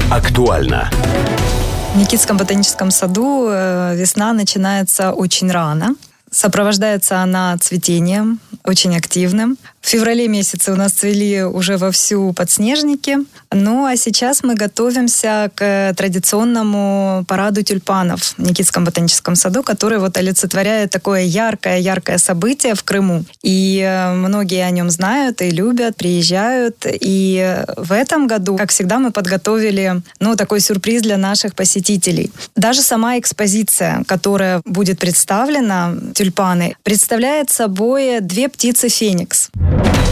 Актуально. В Никитском ботаническом саду весна начинается очень рано. Сопровождается она цветением, очень активным. В феврале месяце у нас цвели уже вовсю подснежники. Ну а сейчас мы готовимся к традиционному параду тюльпанов в Никитском ботаническом саду, который вот олицетворяет такое яркое событие в Крыму. И многие о нем знают и любят, приезжают. И в этом году, как всегда, мы подготовили такой сюрприз для наших посетителей. Даже сама экспозиция, которая будет представлена, тюльпаны, представляет собой две птицы Феникс.